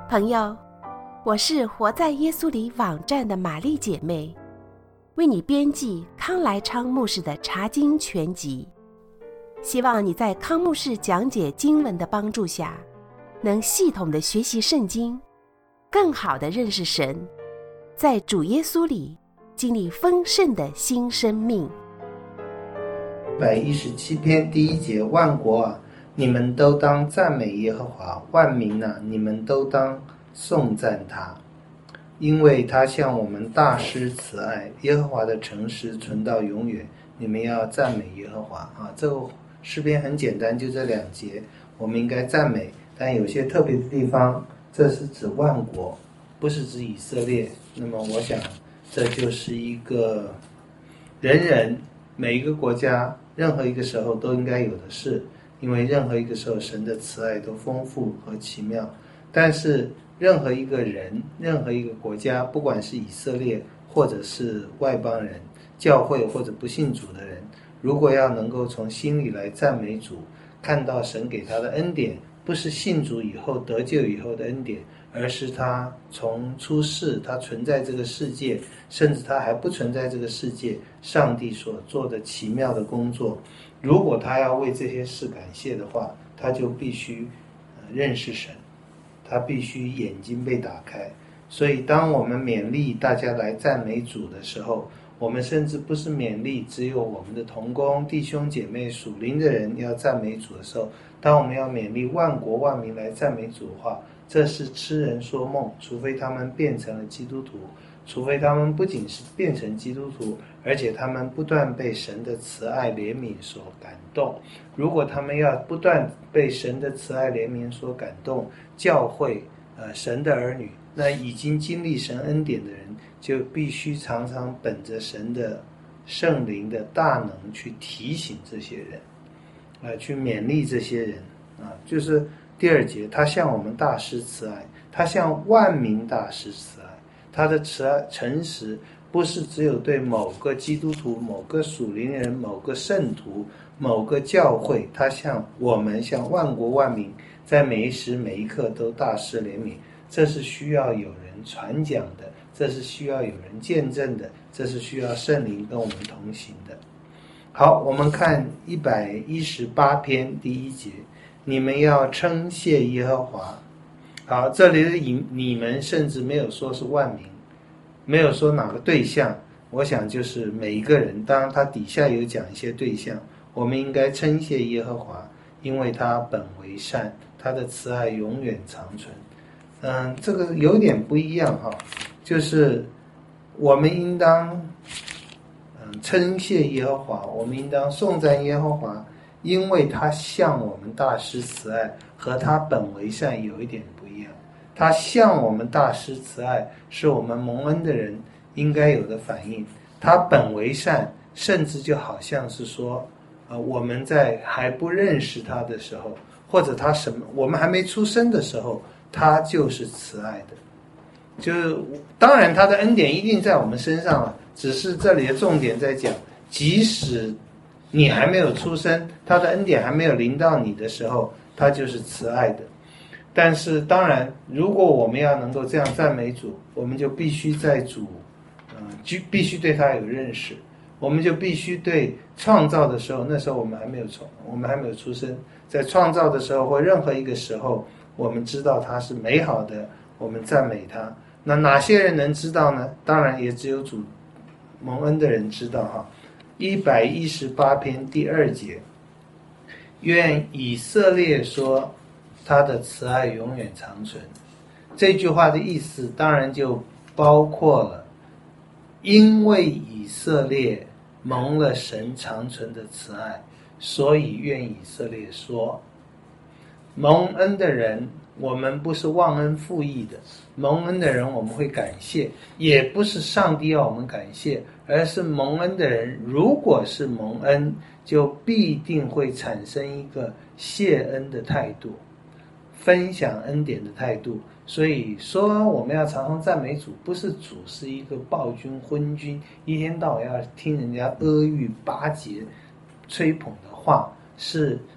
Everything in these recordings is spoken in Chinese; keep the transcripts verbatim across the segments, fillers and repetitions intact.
朋友，我是活在耶稣里网站的玛丽姐妹，为你编辑康来昌牧师的查经全集，希望你在康牧师讲解经文的帮助下，能系统的学习圣经，更好的认识神，在主耶稣里经历丰盛的新生命。 一百一十七篇第一节，万国啊，你们都当赞美耶和华，万民啊，你们都当颂赞他，因为他向我们大施慈爱，耶和华的诚实存到永远。你们要赞美耶和华啊！这个诗篇很简单，就这两节，我们应该赞美，但有些特别的地方，这是指万国，不是指以色列。那么我想，这就是一个人人每一个国家任何一个时候都应该有的事，因为任何一个时候神的慈爱都丰富和奇妙。但是任何一个人，任何一个国家，不管是以色列或者是外邦人，教会或者不信主的人，如果要能够从心里来赞美主，看到神给他的恩典，不是信主以后得救以后的恩典，而是他从出世，他存在这个世界，甚至他还不存在这个世界，上帝所做的奇妙的工作。如果他要为这些事感谢的话，他就必须认识神，他必须眼睛被打开。所以当我们勉励大家来赞美主的时候，我们甚至不是勉励只有我们的同工弟兄姐妹属灵的人要赞美主的时候，当我们要勉励万国万民来赞美主的话，这是痴人说梦，除非他们变成了基督徒，除非他们不仅是变成基督徒，而且他们不断被神的慈爱怜悯所感动。如果他们要不断被神的慈爱怜悯所感动，教会呃神的儿女，那已经经历神恩典的人，就必须常常本着神的圣灵的大能去提醒这些人，呃去勉励这些人啊。就是第二节，他向我们大施慈爱，他向万民大施慈爱。他的慈爱诚实不是只有对某个基督徒、某个属灵人、某个圣徒、某个教会，他向我们，向万国万民，在每一时每一刻都大施怜悯。这是需要有人传讲的，这是需要有人见证的，这是需要圣灵跟我们同行的。好，我们看一百一十八篇第一节，你们要称谢耶和华。好，这里的你们甚至没有说是万民，没有说哪个对象，我想就是每一个人。当然他底下有讲一些对象，我们应该称谢耶和华，因为他本为善，他的慈爱永远长存。嗯，这个有点不一样哈，就是我们应当嗯称谢耶和华，我们应当颂赞耶和华，因为他向我们大施慈爱，和他本为善有一点不一样。他向我们大施慈爱，是我们蒙恩的人应该有的反应。他本为善，甚至就好像是说，呃，我们在还不认识他的时候，或者他什么，我们还没出生的时候，他就是慈爱的。就是当然他的恩典一定在我们身上了，只是这里的重点在讲，即使你还没有出生，他的恩典还没有临到你的时候，他就是慈爱的。但是当然如果我们要能够这样赞美主，我们就必须在主呃，就必须对他有认识，我们就必须对创造的时候，那时候我们还没有从我们还没有出生，在创造的时候或任何一个时候，我们知道他是美好的，我们赞美他。那哪些人能知道呢？当然也只有主蒙恩的人知道哈。一百一十八篇第二节，愿以色列说他的慈爱永远长存。这句话的意思当然就包括了，因为以色列蒙了神长存的慈爱，所以愿以色列说。蒙恩的人，我们不是忘恩负义的，蒙恩的人我们会感谢，也不是上帝要我们感谢，而是蒙恩的人如果是蒙恩，就必定会产生一个谢恩的态度，分享恩典的态度。所以说我们要常常赞美主，不是主是一个暴君昏君，一天到晚要听人家阿谀巴结吹捧的话，是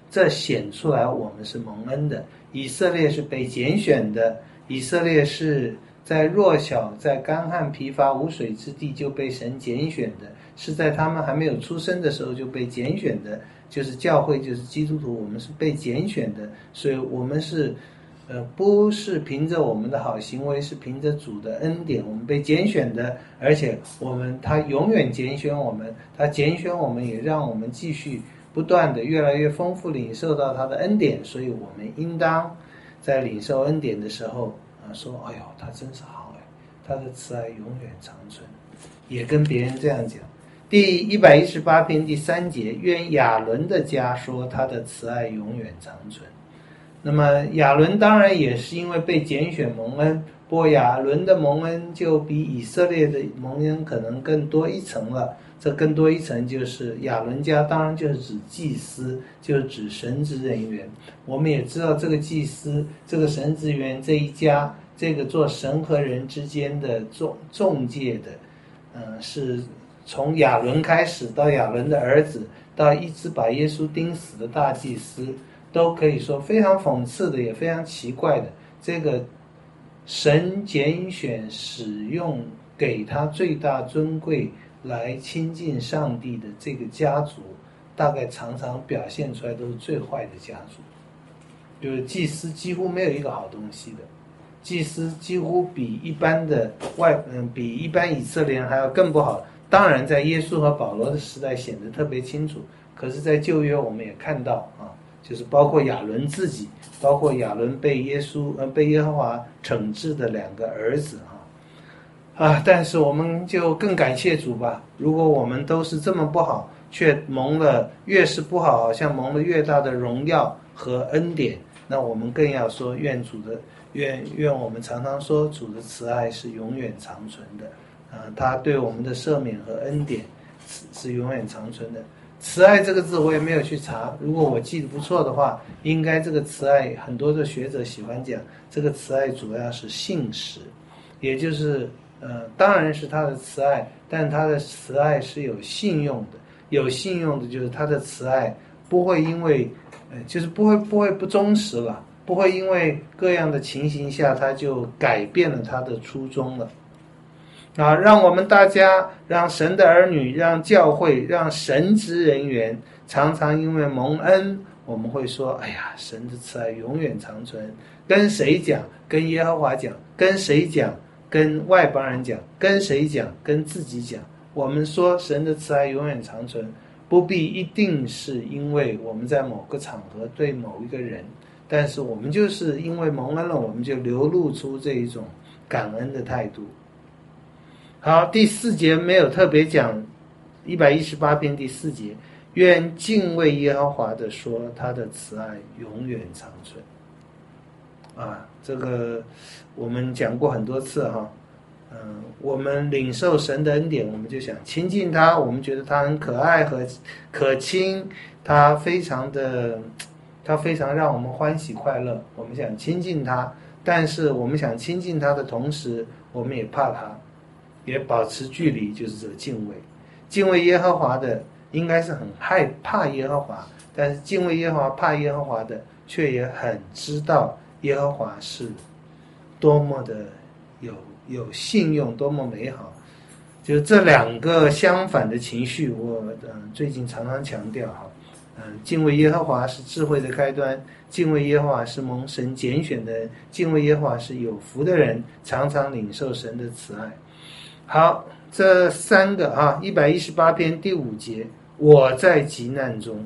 这显出来我们是蒙恩的。以色列是被拣选的，以色列是在弱小、在干旱疲乏无水之地就被神拣选的，是在他们还没有出生的时候就被拣选的，就是教会，就是基督徒，我们是被拣选的。所以我们是呃，不是凭着我们的好行为，是凭着主的恩典，我们被拣选的。而且我们他永远拣选我们，他拣选我们也让我们继续不断的越来越丰富领受到他的恩典。所以我们应当在领受恩典的时候啊，说哎呦他真是好哎，他的慈爱永远长存，也跟别人这样讲。第一百一十八篇第三节，愿亚伦的家说他的慈爱永远长存。那么亚伦当然也是因为被拣选蒙恩，不过亚伦的蒙恩就比以色列的蒙恩可能更多一层了。这更多一层就是亚伦家当然就是指祭司，就是指神职人员。我们也知道这个祭司，这个神职人员这一家，这个做神和人之间的中中介的，嗯、呃，是从亚伦开始到亚伦的儿子，到一直把耶稣钉死的大祭司，都可以说非常讽刺的，也非常奇怪的。这个神拣选使用给他最大尊贵来亲近上帝的这个家族，大概常常表现出来都是最坏的家族。就是祭司几乎没有一个好东西的，祭司几乎比一般的外嗯比一般以色列人还要更不好。当然在耶稣和保罗的时代显得特别清楚，可是在旧约我们也看到啊，就是包括亚伦自己，包括亚伦被耶稣呃被耶和华惩治的两个儿子啊啊！但是我们就更感谢主吧。如果我们都是这么不好，却蒙了越是不好，好像蒙了越大的荣耀和恩典，那我们更要说愿主的愿愿我们常常说主的慈爱是永远长存的啊，他对我们的赦免和恩典是永远长存的。慈爱这个字我也没有去查，如果我记得不错的话，应该这个慈爱很多的学者喜欢讲，这个慈爱主要是信实，也就是呃，当然是他的慈爱，但他的慈爱是有信用的，有信用的就是他的慈爱不会因为呃，就是不会不会不忠实了，不会因为各样的情形下他就改变了他的初衷了。啊，让我们大家，让神的儿女，让教会，让神职人员，常常因为蒙恩，我们会说，哎呀，神的慈爱永远长存。跟谁讲？跟耶和华讲。跟谁讲？跟外邦人讲。跟谁讲？跟自己讲。我们说神的慈爱永远长存，不必一定是因为我们在某个场合对某一个人，但是我们就是因为蒙恩了，我们就流露出这一种感恩的态度。好，第四节没有特别讲，一百一十八篇第四节，愿敬畏耶和华的说，他的慈爱永远长存。啊，这个我们讲过很多次哈，嗯、呃，我们领受神的恩典，我们就想亲近他，我们觉得他很可爱和可亲，他非常的，他非常让我们欢喜快乐，我们想亲近他，但是我们想亲近他的同时，我们也怕他。也保持距离，就是这个敬畏。敬畏耶和华的应该是很害怕耶和华，但是敬畏耶和华怕耶和华的却也很知道耶和华是多么的有有信用，多么美好。就这两个相反的情绪，我、呃、最近常常强调哈，嗯、呃，敬畏耶和华是智慧的开端，敬畏耶和华是蒙神拣选的人，敬畏耶和华是有福的人，常常领受神的慈爱。好，这三个啊，一百一十八篇第五节，我在急难中，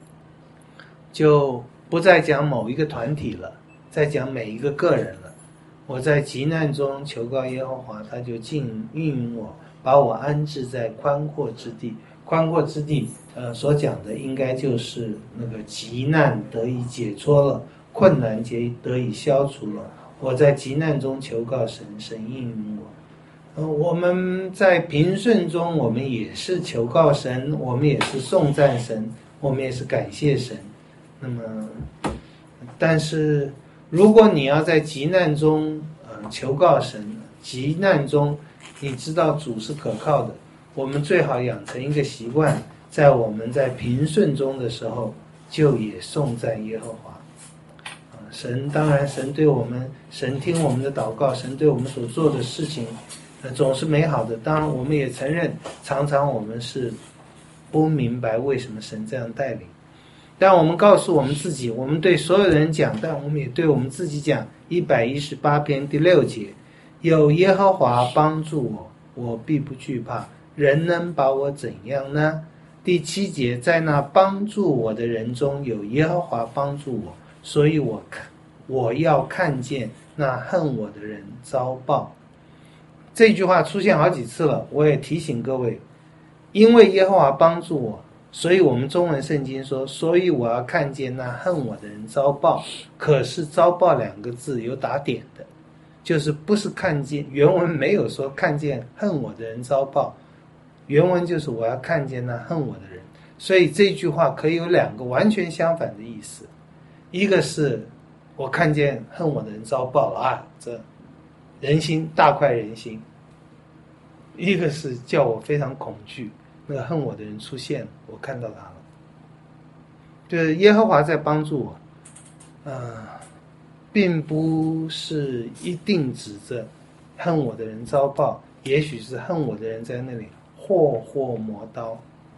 就不再讲某一个团体了，再讲每一个个人了。我在急难中求告耶和华，他就应允我，把我安置在宽阔之地。宽阔之地，呃，所讲的应该就是那个急难得以解脱了，困难结得以消除了。我在急难中求告神，神应允我。我们在平顺中，我们也是求告神，我们也是颂赞神，我们也是感谢神。那么，但是如果你要在急难中，呃，求告神，急难中，你知道主是可靠的，我们最好养成一个习惯，在我们在平顺中的时候， 就也颂赞耶和华。啊，神当然，神对我们，神听我们的祷告，神对我们所做的事情，呃，总是美好的。当然，我们也承认，常常我们是不明白为什么神这样带领。但我们告诉我们自己，我们对所有人讲，但我们也对我们自己讲。一百一十八篇第六节，有耶和华帮助我，我必不惧怕。人能把我怎样呢？第七节，在那帮助我的人中有耶和华帮助我，所以我看我要看见那恨我的人遭报。这句话出现好几次了，我也提醒各位，因为耶和华帮助我，所以我们中文圣经说，所以我要看见那恨我的人遭报。可是遭报两个字有打点的，就是不是看见，原文没有说看见恨我的人遭报，原文就是我要看见那恨我的人。所以这句话可以有两个完全相反的意思，一个是我看见恨我的人遭报了啊，这人心大快人心；一个是叫我非常恐惧，那个恨我的人出现了，我看到他了。就是耶和华在帮助我，呃，并不是一定指着恨我的人遭报，也许是恨我的人在那里霍霍磨刀。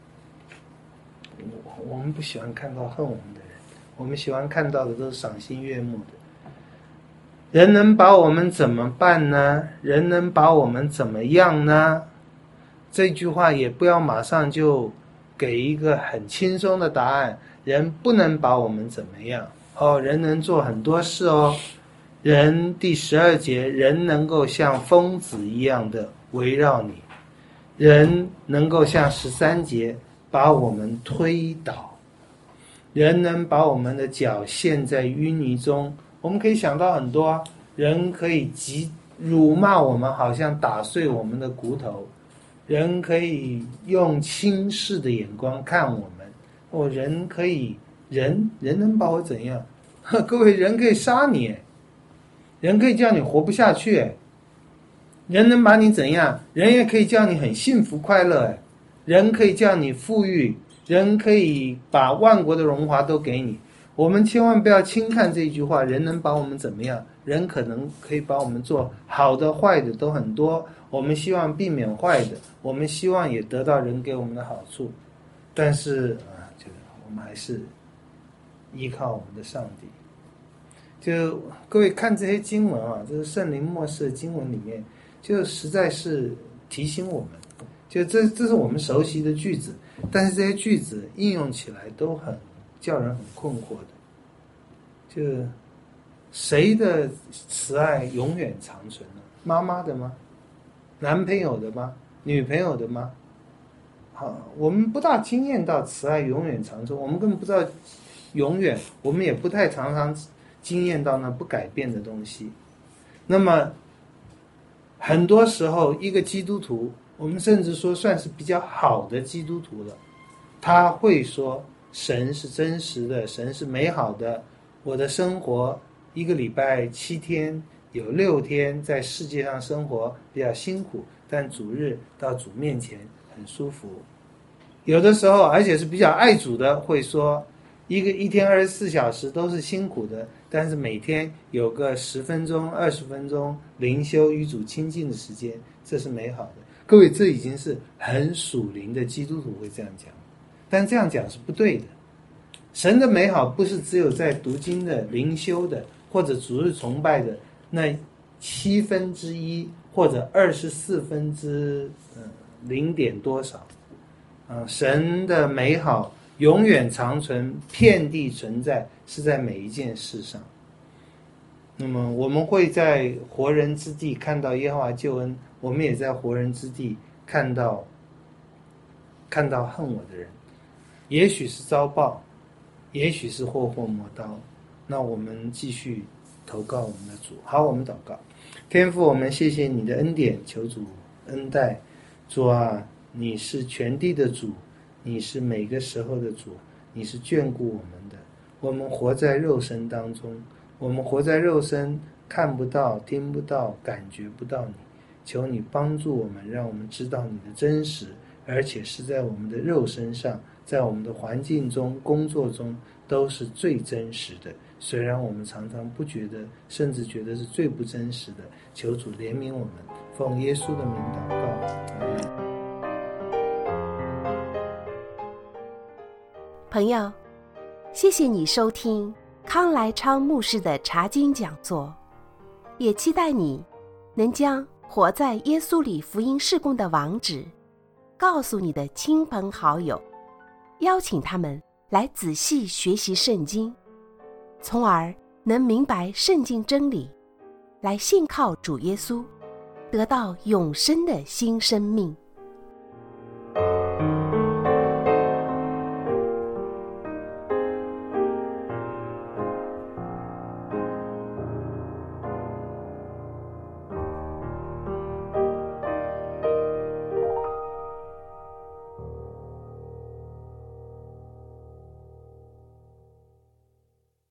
我我们不喜欢看到恨我们的人，我们喜欢看到的都是赏心悦目的。人能把我们怎么办呢？人能把我们怎么样呢？这句话也不要马上就给一个很轻松的答案。人不能把我们怎么样哦，人能做很多事哦。人第十二节，人能够像疯子一样的围绕你，人能够像十三节把我们推倒，人能把我们的脚陷在淤泥中。我们可以想到很多啊，人可以极辱骂我们，好像打碎我们的骨头；人可以用轻视的眼光看我们。哦，人可以，人人能把我怎样？各位，人可以杀你，人可以叫你活不下去，人能把你怎样？人也可以叫你很幸福快乐，人可以叫你富裕，人可以把万国的荣华都给你。我们千万不要轻看这句话，人能把我们怎么样？人可能可以把我们做好的坏的都很多，我们希望避免坏的，我们希望也得到人给我们的好处，但是啊，就我们还是依靠我们的上帝。就各位看这些经文啊，这是圣灵默示的经文里面，就实在是提醒我们，就这这是我们熟悉的句子，但是这些句子应用起来都很叫人很困惑的。就谁的慈爱永远长存呢？妈妈的吗？男朋友的吗？女朋友的吗？好，我们不大经验到慈爱永远长存，我们根本不知道永远，我们也不太常常经验到那不改变的东西。那么很多时候一个基督徒，我们甚至说算是比较好的基督徒了，他会说神是真实的，神是美好的，我的生活一个礼拜七天有六天在世界上生活比较辛苦，但主日到主面前很舒服。有的时候而且是比较爱主的会说一个一天二十四小时都是辛苦的，但是每天有个十分钟二十分钟灵修与主亲近的时间，这是美好的。各位，这已经是很属灵的基督徒会这样讲，但这样讲是不对的。神的美好不是只有在读经的灵修的或者主日崇拜的那七分之一或者二十四分之呃零点多少啊、呃，神的美好永远长存，遍地存在，是在每一件事上。那么我们会在活人之地看到耶和华救恩，我们也在活人之地看到看到恨我的人，也许是遭报，也许是霍霍磨刀。那我们继续投靠我们的主。好，我们祷告。天父，我们谢谢你的恩典，求主恩待。主啊，你是全地的主，你是每个时候的主，你是眷顾我们的。我们活在肉身当中，我们活在肉身，看不到，听不到，感觉不到你。求你帮助我们，让我们知道你的真实，而且是在我们的肉身上，在我们的环境中、工作中都是最真实的，虽然我们常常不觉得，甚至觉得是最不真实的。求主怜悯我们，奉耶稣的名祷告，阿们。 朋友，谢谢你收听康来昌牧师的查经讲座，也期待你能将活在耶稣里福音事工的网址告诉你的亲朋好友，邀请他们来仔细学习圣经，从而能明白圣经真理，来信靠主耶稣，得到永生的新生命。